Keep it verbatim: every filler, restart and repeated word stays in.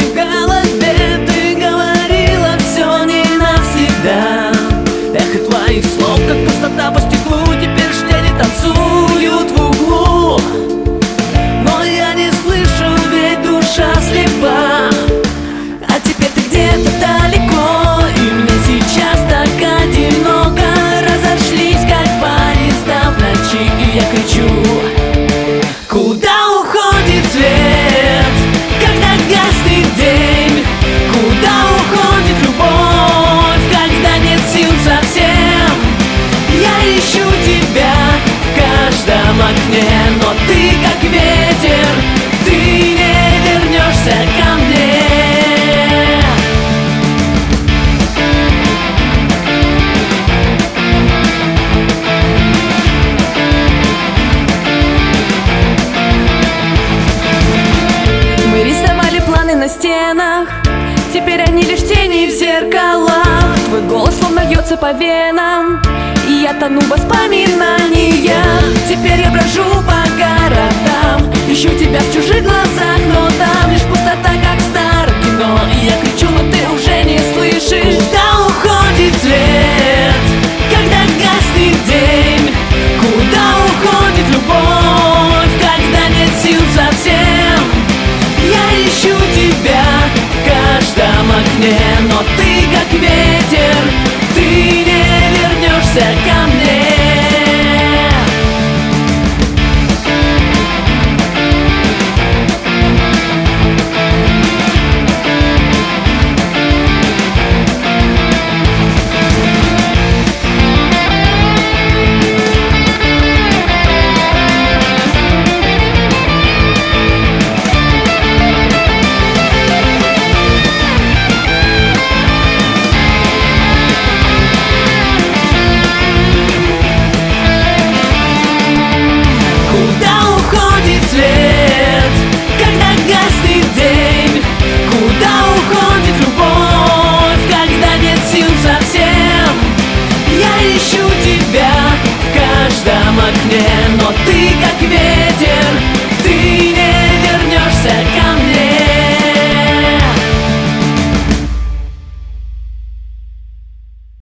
в голове. Ты говорила, все не навсегда. Эхо твоих слов, как пустота по стеклу. Теперь ж тени танцуют в углу, но я не слышу, ведь душа слепа. А теперь ты где-то далеко, и мне сейчас так одиноко. Разошлись, как поезда в ночи, и я кричу: куда уходит свет, когда гаснет день? Куда уходит любовь, когда нет сил совсем? Я ищу тебя в каждом окне, но ты как ветер, ты не вернешься ко мне. Мы рисовали планы на стенах, теперь они лишь тени в зеркалах. Твой голос словно льется по венам, и я тону в воспоминаниях. Теперь я брожу по городам, ищу тебя в чужих глазах, но там лишь пустота, как в старом кино. И я кричу, но ты уже не слышишь. Куда уходит свет, когда гаснет день? Куда уходит любовь, когда нет сил совсем? Я ищу тебя в каждом окне, но ты